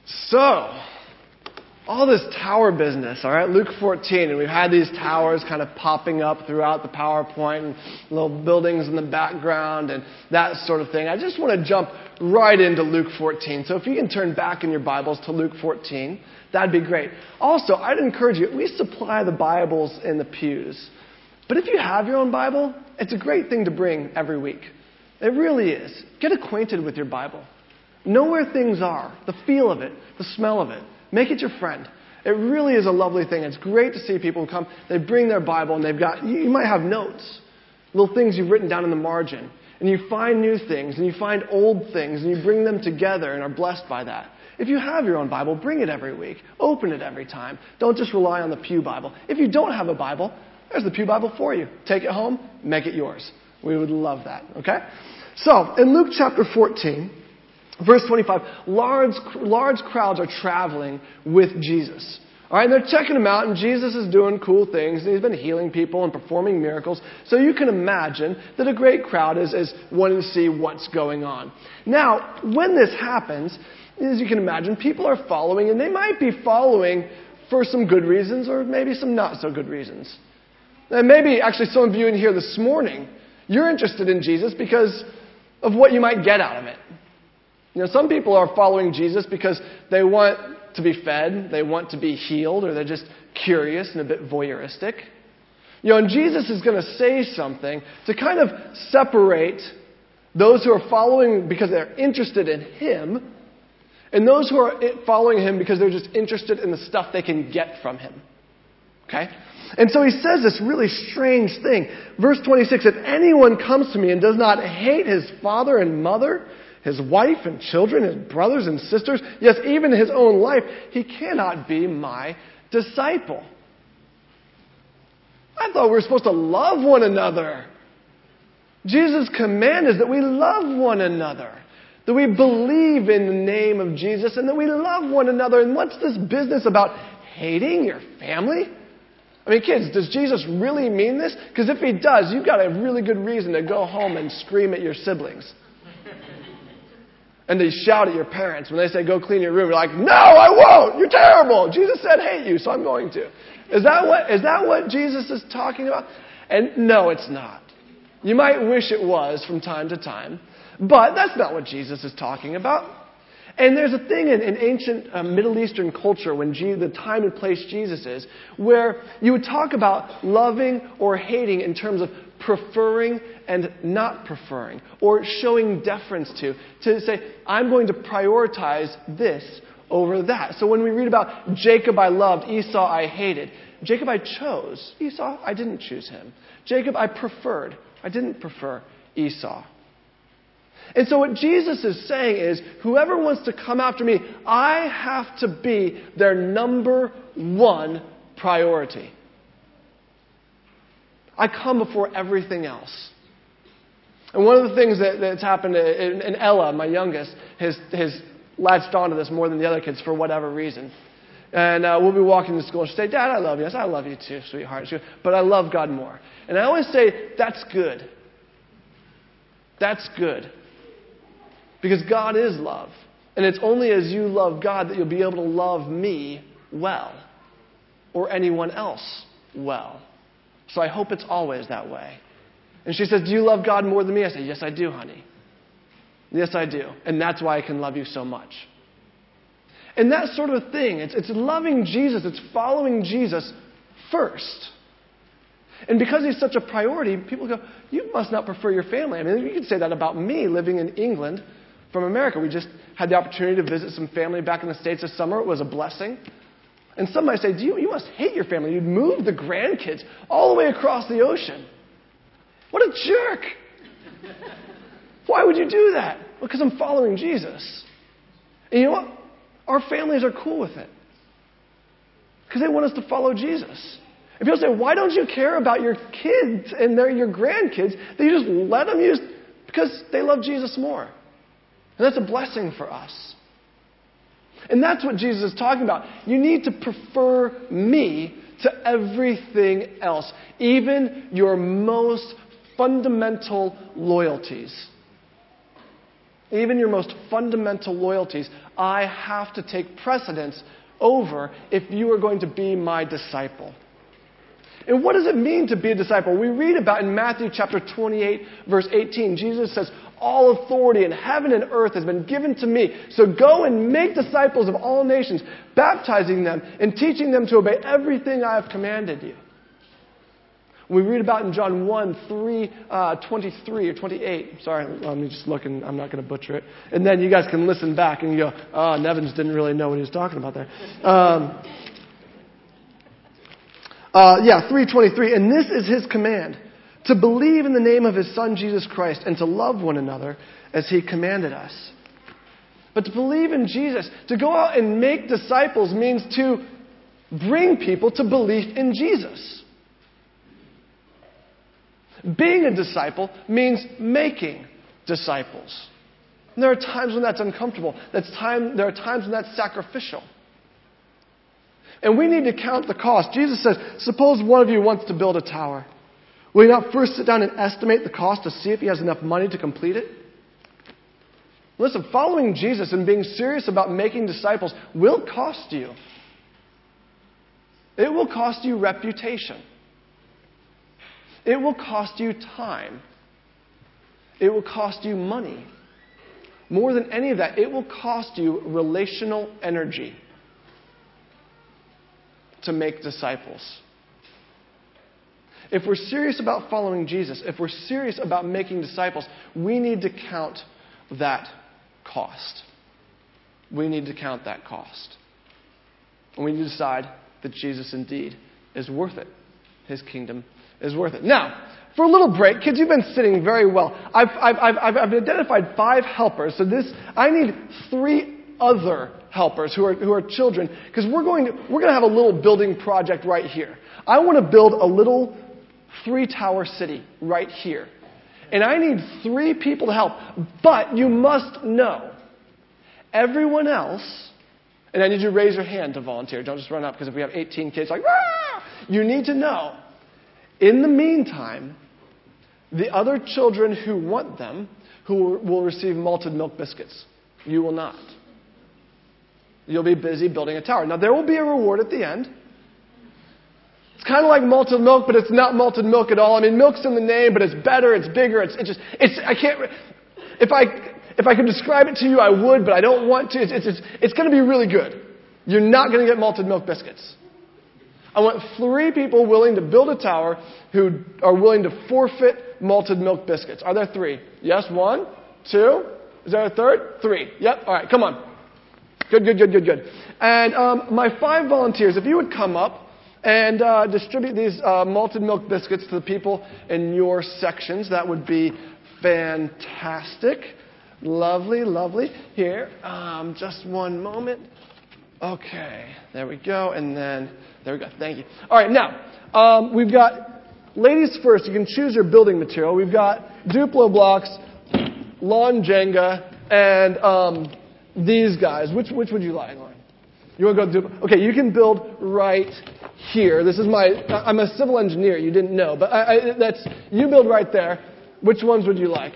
So, all this tower business, all right, Luke 14, and we've had these towers kind of popping up throughout the PowerPoint and little buildings in the background and that sort of thing. I just want to jump right into Luke 14. So if you can turn back in your Bibles to Luke 14, that'd be great. Also, I'd encourage you, we supply the Bibles in the pews. But if you have your own Bible, it's a great thing to bring every week. It really is. Get acquainted with your Bible. Know where things are, the feel of it, the smell of it. Make it your friend. It really is a lovely thing. It's great to see people come, they bring their Bible and they've got, you might have notes, little things you've written down in the margin. And you find new things and you find old things and you bring them together and are blessed by that. If you have your own Bible, bring it every week. Open it every time. Don't just rely on the pew Bible. If you don't have a Bible, there's the pew Bible for you. Take it home, make it yours. We would love that, okay? So, in Luke chapter 14, verse 25, large crowds are traveling with Jesus. All right, and they're checking him out, and Jesus is doing cool things, and he's been healing people and performing miracles. So you can imagine that a great crowd is wanting to see what's going on. Now, when this happens, as you can imagine, people are following, and they might be following for some good reasons or maybe some not so good reasons. And maybe actually some of you in here this morning, you're interested in Jesus because of what you might get out of it. You know, some people are following Jesus because they want to be fed, they want to be healed, or they're just curious and a bit voyeuristic. You know, and Jesus is going to say something to kind of separate those who are following because they're interested in Him and those who are following Him because they're just interested in the stuff they can get from Him. Okay? And so He says this really strange thing. Verse 26, if anyone comes to me and does not hate his father and mother, his wife and children, his brothers and sisters, yes, even his own life, he cannot be my disciple. I thought we were supposed to love one another. Jesus' command is that we love one another, that we believe in the name of Jesus, and that we love one another. And what's this business about hating your family? I mean, kids, does Jesus really mean this? Because if He does, you've got a really good reason to go home and scream at your siblings. And to shout at your parents when they say, go clean your room. You're like, no, I won't. You're terrible. Jesus said, hate you, so I'm going to. Is that what Jesus is talking about? And no, it's not. You might wish it was from time to time, but that's not what Jesus is talking about. And there's a thing in ancient Middle Eastern culture when the time and place Jesus is, where you would talk about loving or hating in terms of preferring and not preferring, or showing deference to say, I'm going to prioritize this over that. So when we read about Jacob I loved, Esau I hated. Jacob I chose. Esau, I didn't choose him. Jacob I preferred. I didn't prefer Esau. And so what Jesus is saying is, whoever wants to come after me, I have to be their number one priority. I come before everything else. And one of the things that's happened in Ella, my youngest, has latched onto this more than the other kids for whatever reason. And we'll be walking to school and she'll say, Dad, I love you. I say, I love you too, sweetheart. She goes, but I love God more. And I always say, that's good. That's good. Because God is love. And it's only as you love God that you'll be able to love me well. Or anyone else well. So I hope it's always that way. And she says, do you love God more than me? I say, yes, I do, honey. Yes, I do. And that's why I can love you so much. And that sort of thing, it's loving Jesus, it's following Jesus first. And because He's such a priority, people go, you must not prefer your family. I mean, you could say that about me living in England from America. We just had the opportunity to visit some family back in the States this summer. It was a blessing. And some might say, you must hate your family. You'd move the grandkids all the way across the ocean. What a jerk. Why would you do that? Well, because I'm following Jesus. And you know what? Our families are cool with it. Because they want us to follow Jesus. And people say, why don't you care about your kids and your grandkids? That you just let them use, because they love Jesus more. And that's a blessing for us. And that's what Jesus is talking about. You need to prefer me to everything else, even your most fundamental loyalties. even your most fundamental loyalties, I have to take precedence over if you are going to be my disciple. And what does it mean to be a disciple? We read about in Matthew chapter 28, verse 18, Jesus says, all authority in heaven and earth has been given to me. So go and make disciples of all nations, baptizing them and teaching them to obey everything I have commanded you. We read about in John 1, 3, 23 or 28. Sorry, let me just look and I'm not going to butcher it. And then you guys can listen back and you go, oh, Nevins didn't really know what he was talking about there. 3:23. And this is his command, to believe in the name of his Son, Jesus Christ, and to love one another as he commanded us. But to believe in Jesus, to go out and make disciples means to bring people to belief in Jesus. Being a disciple means making disciples. And there are times when that's uncomfortable. There are times when that's sacrificial. And we need to count the cost. Jesus says, suppose one of you wants to build a tower. Will you not first sit down and estimate the cost to see if he has enough money to complete it? Listen, following Jesus and being serious about making disciples will cost you. It will cost you reputation. It will cost you time. It will cost you money. More than any of that, it will cost you relational energy to make disciples. If we're serious about following Jesus, if we're serious about making disciples, we need to count that cost. We need to count that cost. And we need to decide that Jesus indeed is worth it. His kingdom is worth it. Now, for a little break, kids, you've been sitting very well. I've identified 5 helpers. So I need 3 other helpers who are children, because we're going to have a little building project right here. I want to build a little 3-tower city right here. And I need 3 people to help. But you must know, everyone else, and I need you to raise your hand to volunteer. Don't just run up, because if we have 18 kids like, "Rah!" You need to know, in the meantime, the other children who want them, who will receive malted milk biscuits. You will not. You'll be busy building a tower. Now, there will be a reward at the end. It's kind of like malted milk, but it's not malted milk at all. I mean, milk's in the name, but it's better, it's bigger, I can't, if I could describe it to you, I would, but I don't want to. It's going to be really good. You're not going to get malted milk biscuits. I want 3 people willing to build a tower who are willing to forfeit malted milk biscuits. Are there 3? Yes, 1, 2. Is there a third? 3. Yep. All right, come on. Good. And my 5 volunteers, if you would come up and distribute these malted milk biscuits to the people in your sections, that would be fantastic. Lovely. Here, just one moment. Okay, there we go. And then, there we go. Thank you. All right, now, we've got, ladies first, you can choose your building material. We've got Duplo blocks, lawn Jenga, and these guys. Which would you like, Lauren? You want to go Duplo? Okay, you can build right here. This is I'm a civil engineer, you didn't know. But you build right there. Which ones would you like?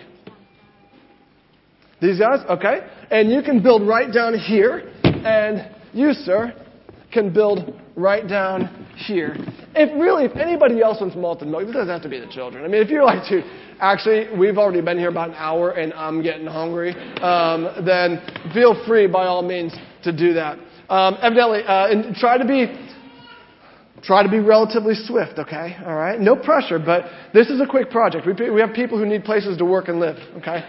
These guys? Okay. And you can build right down here. And you, sir, can build right down here. If anybody else wants malted milk, this doesn't have to be the children. I mean, if you're like, dude, actually, we've already been here about an hour and I'm getting hungry, then feel free, by all means, to do that. Evidently, and try to be relatively swift, okay? All right? No pressure, but this is a quick project. We have people who need places to work and live, okay?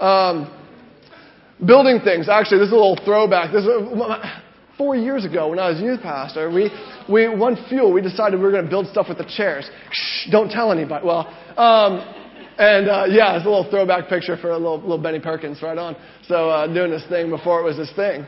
Building things. Actually, this is a little throwback. 4 years ago, when I was youth pastor, we decided we were going to build stuff with the chairs. Shh, don't tell anybody. Well, it's a little throwback picture for a little Benny Perkins, right on. So doing this thing before it was this thing.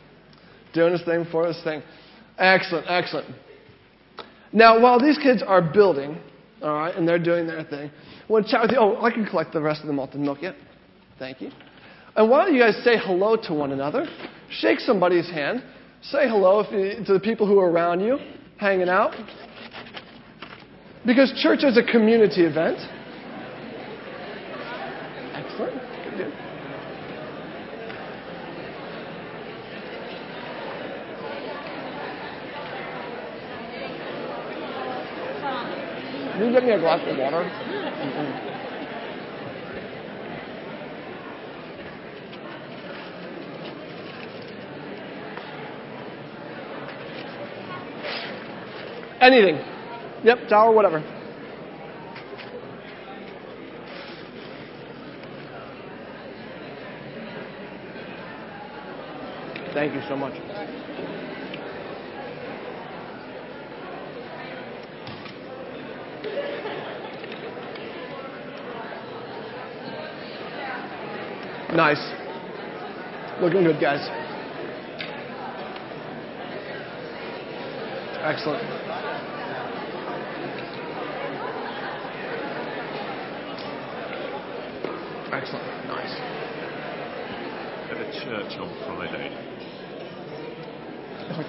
Excellent. Now, while these kids are building, all right, and they're doing their thing, I want to chat with you. Oh, I can collect the rest of the malted milk yet. Thank you. And why don't you guys say hello to one another? Shake somebody's hand. Say hello to the people who are around you, hanging out. Because church is a community event. Excellent. Good. Can you get me a glass of water? Anything. Yep, tower, whatever. Thank you so much. Nice. Looking good, guys. Excellent. Excellent. Nice. At a church on Friday. Oh,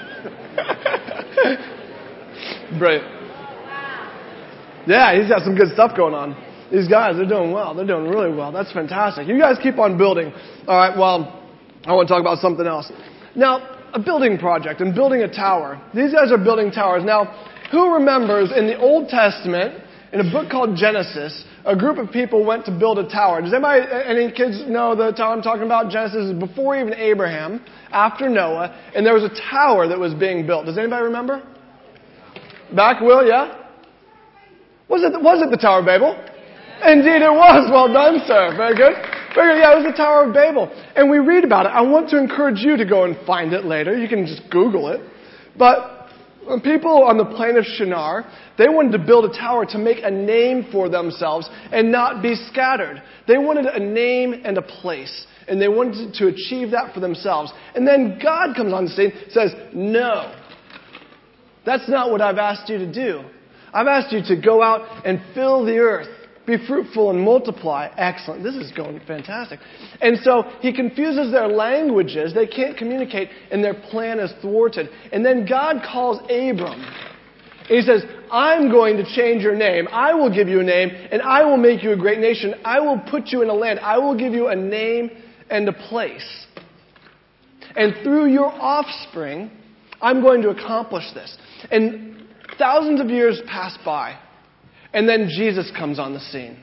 yeah. Brilliant. Yeah, he's got some good stuff going on. These guys, they're doing well. They're doing really well. That's fantastic. You guys keep on building. All right, well, I want to talk about something else. Now, a building project and building a tower. These guys are building towers. Now, who remembers in the Old Testament, in a book called Genesis, a group of people went to build a tower? Does anybody, any kids know the tower I'm talking about? Genesis is before even Abraham, after Noah, and there was a tower that was being built. Does anybody remember? Back, Will, yeah? Was it the Tower of Babel? Indeed it was. Well done, sir. Very good. Very good. Yeah, it was the Tower of Babel. And we read about it. I want to encourage you to go and find it later. You can just Google it. But people on the plain of Shinar, they wanted to build a tower to make a name for themselves and not be scattered. They wanted a name and a place. And they wanted to achieve that for themselves. And then God comes on the scene and says, no, that's not what I've asked you to do. I've asked you to go out and fill the earth. Be fruitful and multiply. Excellent. This is going fantastic. And so he confuses their languages. They can't communicate, and their plan is thwarted. And then God calls Abram. And he says, I'm going to change your name. I will give you a name, and I will make you a great nation. I will put you in a land. I will give you a name and a place. And through your offspring, I'm going to accomplish this. And thousands of years pass by. And then Jesus comes on the scene.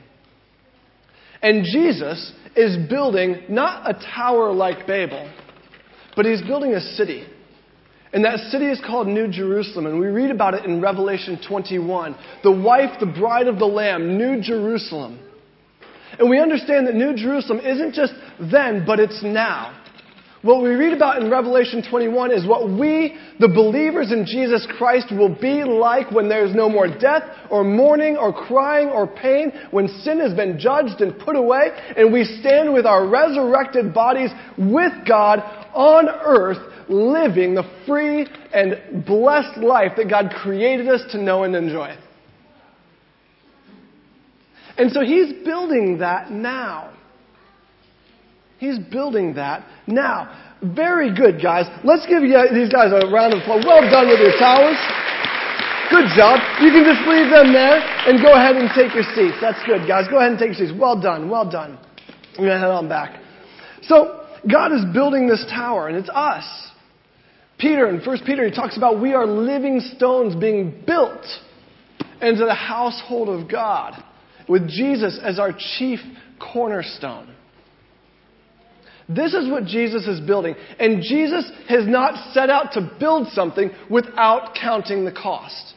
And Jesus is building not a tower like Babel, but he's building a city. And that city is called New Jerusalem. And we read about it in Revelation 21. The wife, the bride of the Lamb, New Jerusalem. And we understand that New Jerusalem isn't just then, but it's now. What we read about in Revelation 21 is what we, the believers in Jesus Christ, will be like when there's no more death or mourning or crying or pain, when sin has been judged and put away, and we stand with our resurrected bodies with God on earth, living the free and blessed life that God created us to know and enjoy. And so he's building that now. He's building that now. Very good, guys. Let's give these guys a round of applause. Well done with your towers. Good job. You can just leave them there and go ahead and take your seats. That's good, guys. Go ahead and take your seats. Well done. Well done. I'm going to head on back. So, God is building this tower, and it's us. Peter, in 1 Peter, he talks about we are living stones being built into the household of God, with Jesus as our chief cornerstone. This is what Jesus is building. And Jesus has not set out to build something without counting the cost.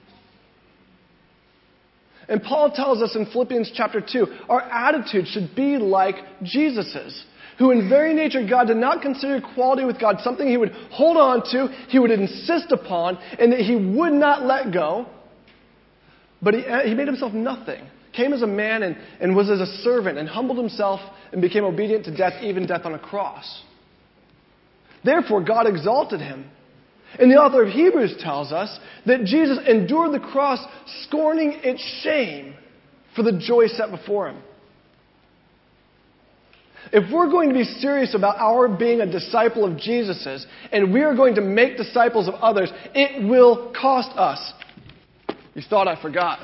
And Paul tells us in Philippians chapter 2, our attitude should be like Jesus's, who in very nature God did not consider equality with God something he would hold on to, he would insist upon, and that he would not let go. But he made himself nothing. Came as a man and was as a servant and humbled himself and became obedient to death, even death on a cross. Therefore, God exalted him. And the author of Hebrews tells us that Jesus endured the cross, scorning its shame for the joy set before him. If we're going to be serious about our being a disciple of Jesus's, and we are going to make disciples of others, it will cost us. You thought I forgot.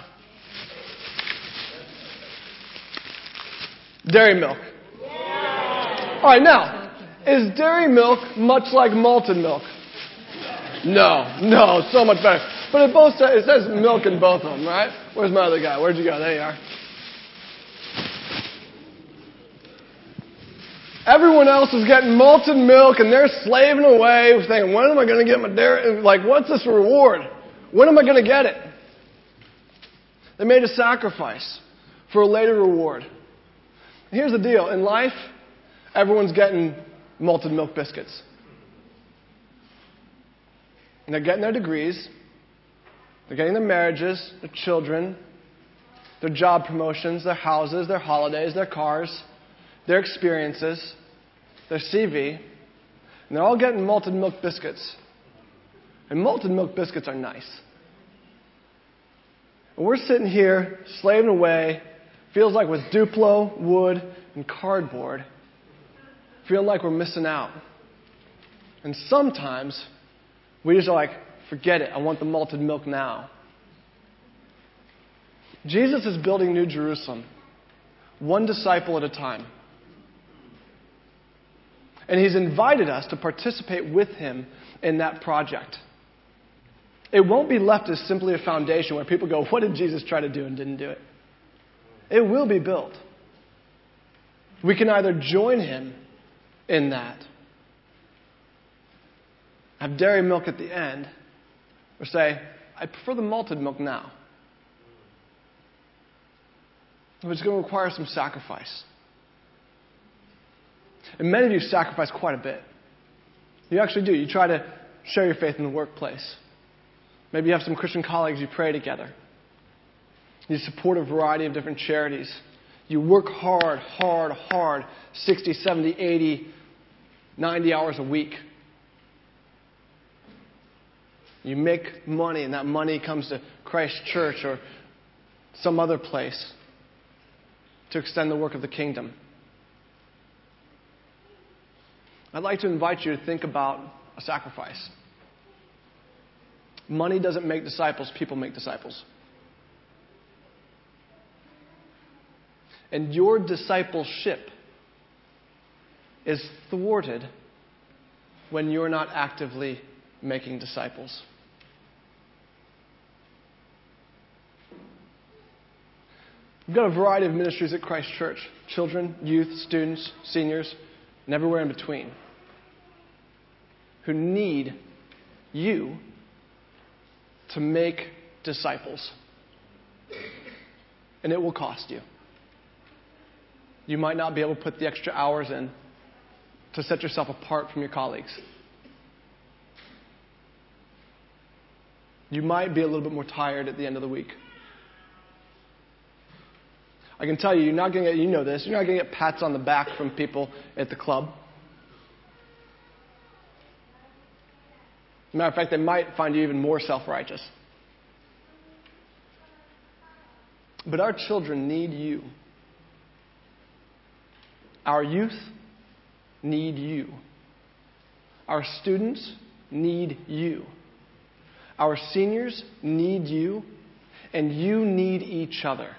Dairy milk. Yeah. All right, now, is dairy milk much like malted milk? No, so much better. But it says milk in both of them, right? Where's my other guy? Where'd you go? There you are. Everyone else is getting malted milk, and they're slaving away, saying, when am I going to get my dairy? Like, what's this reward? When am I going to get it? They made a sacrifice for a later reward. And here's the deal. In life, everyone's getting malted milk biscuits. And they're getting their degrees. They're getting their marriages, their children, their job promotions, their houses, their holidays, their cars, their experiences, their CV, and they're all getting malted milk biscuits. And malted milk biscuits are nice. And we're sitting here slaving away, feels like with Duplo, wood, and cardboard, feeling like we're missing out. And sometimes we just are like, forget it, I want the malted milk now. Jesus is building New Jerusalem, one disciple at a time. And He's invited us to participate with Him in that project. It won't be left as simply a foundation where people go, what did Jesus try to do and didn't do it? It will be built. We can either join Him in that, have dairy milk at the end, or say, I prefer the malted milk now. It's going to require some sacrifice. And many of you sacrifice quite a bit. You actually do. You try to share your faith in the workplace. Maybe you have some Christian colleagues you pray together. You support a variety of different charities. You work hard, 60, 70, 80, 90 hours a week. You make money, and that money comes to Christ Church or some other place to extend the work of the kingdom. I'd like to invite you to think about a sacrifice. Money doesn't make disciples, people make disciples. And your discipleship is thwarted when you're not actively making disciples. We've got a variety of ministries at Christ Church. Children, youth, students, seniors, and everywhere in between, who need you to make disciples. And it will cost you. You might not be able to put the extra hours in to set yourself apart from your colleagues. You might be a little bit more tired at the end of the week. I can tell you, you're not going to get, you know this, you're not going to get pats on the back from people at the club. As a matter of fact, they might find you even more self-righteous. But our children need you. Our youth need you. Our students need you. Our seniors need you. And you need each other.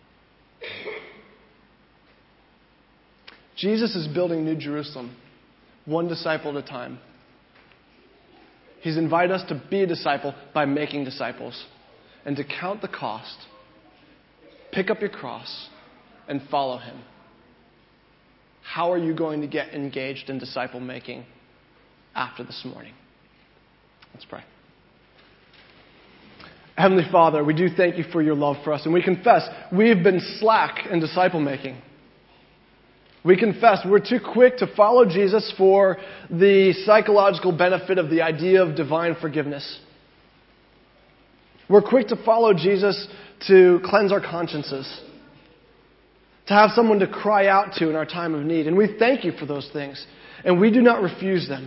Jesus is building New Jerusalem, one disciple at a time. He's invited us to be a disciple by making disciples and to count the cost, pick up your cross, and follow Him. How are you going to get engaged in disciple making after this morning? Let's pray. Heavenly Father, we do thank you for your love for us, and we confess we've been slack in disciple making. We confess we're too quick to follow Jesus for the psychological benefit of the idea of divine forgiveness. We're quick to follow Jesus to cleanse our consciences, to have someone to cry out to in our time of need. And we thank you for those things, and we do not refuse them.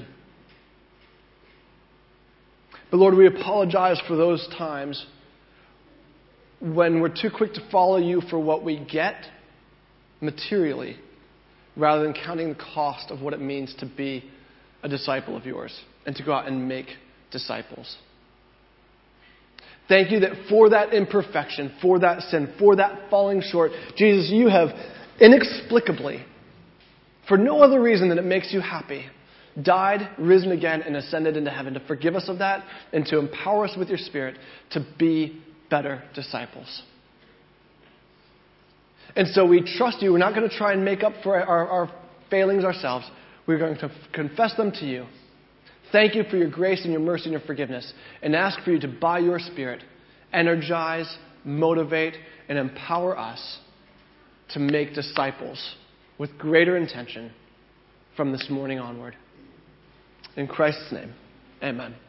But Lord, we apologize for those times when we're too quick to follow you for what we get materially, rather than counting the cost of what it means to be a disciple of yours and to go out and make disciples. Thank you that for that imperfection, for that sin, for that falling short, Jesus, you have inexplicably, for no other reason than it makes you happy, died, risen again, and ascended into heaven to forgive us of that and to empower us with your Spirit to be better disciples. And so we trust you. We're not going to try and make up for our failings ourselves. We're going to confess them to you. Thank you for your grace and your mercy and your forgiveness, and ask for you to, by your Spirit, energize, motivate, and empower us to make disciples with greater intention from this morning onward. In Christ's name, amen.